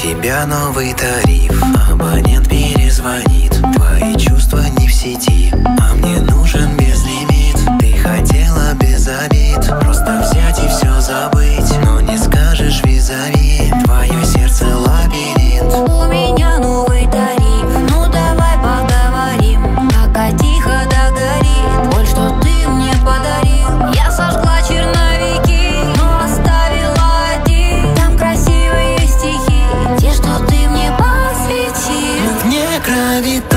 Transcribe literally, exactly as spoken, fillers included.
тебя новый тариф, абонент перезвонит. Твои чувства не в сети, а мне нужен безлимит. Ты хотела без обид просто взять и все забыть, но не скажешь визави, твое сердце лабиринт. У меня новый тариф, ну давай поговорим, пока тихо догорит боль, что ты мне подарил. Я сожгла черновики, но оставила один. Там красивые стихи, те, что ты мне посвятил. В некровитом